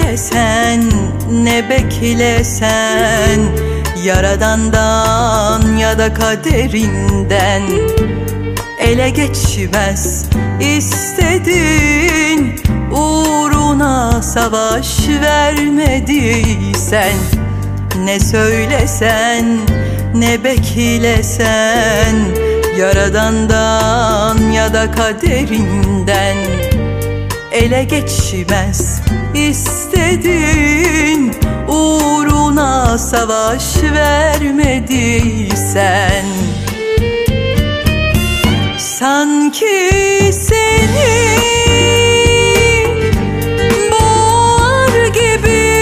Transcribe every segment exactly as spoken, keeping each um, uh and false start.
söylesen, ne beklesen, Yaradan'dan ya da kaderinden. Ele geçmez istedin, uğruna savaş vermediysen. Ne söylesen, ne beklesen, Yaradan'dan ya da kaderinden. Ele geçmez istedin, uğruna savaş vermediysen. Sanki seni boğar gibi,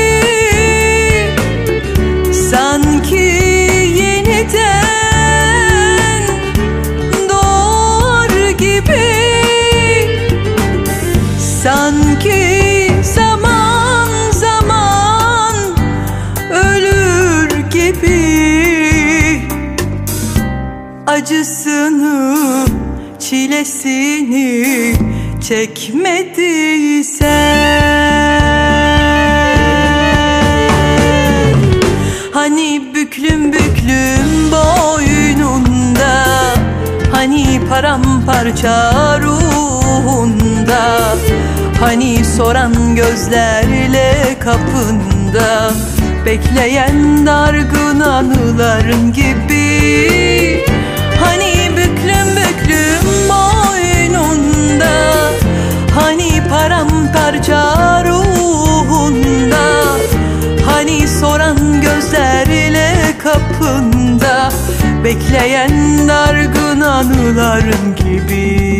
sanki yeniden doğar gibi, sanki zaman zaman ölür gibi. Acısını, çilesini çekmediysen. Hani büklüm büklüm boynunda, hani paramparça ruhunda, hani soran gözlerle kapında, bekleyen dargın anıların gibi. Hani büklüm büklüm boynunda, hani paramparça ruhunda, hani soran gözlerle kapında, bekleyen dargın anıların gibi.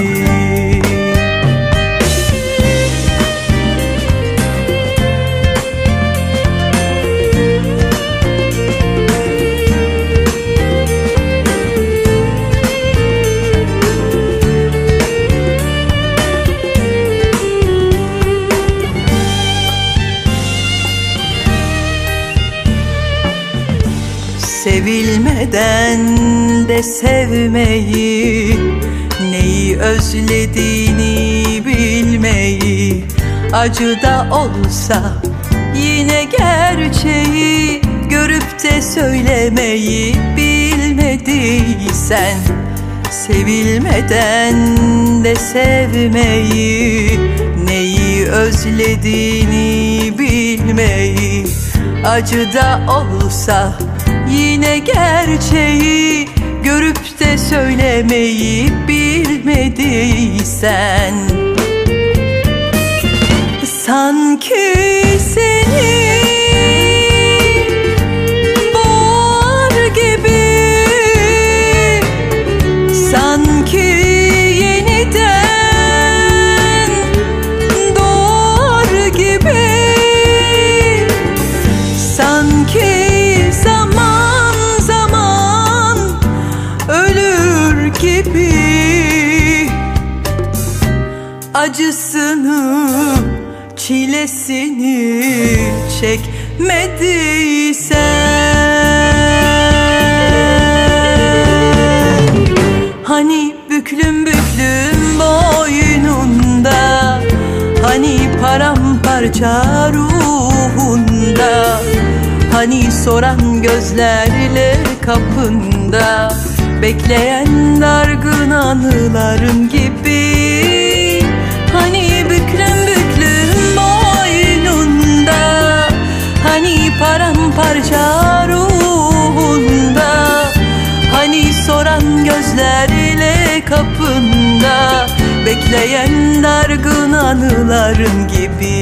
Sevilmeden de sevmeyi, neyi özlediğini bilmeyi, acı da olsa yine gerçeği görüp de söylemeyi bilmediysen. Sevilmeden de sevmeyi, neyi özlediğini bilmeyi, acı da olsa yine gerçeği görüp de söylemeyi bilmediysen. Sanki seni boğar gibi, sanki yeniden doğar gibi, sanki acısını, çilesini çekmediysen. Hani büklüm büklüm boynunda, hani paramparça ruhunda, hani soran gözlerle kapında, bekleyen dargın anıların gibi. Hani büklüm büklüm boynunda, hani paramparça ruhunda, hani soran gözlerle kapında, bekleyen dargın anıların gibi.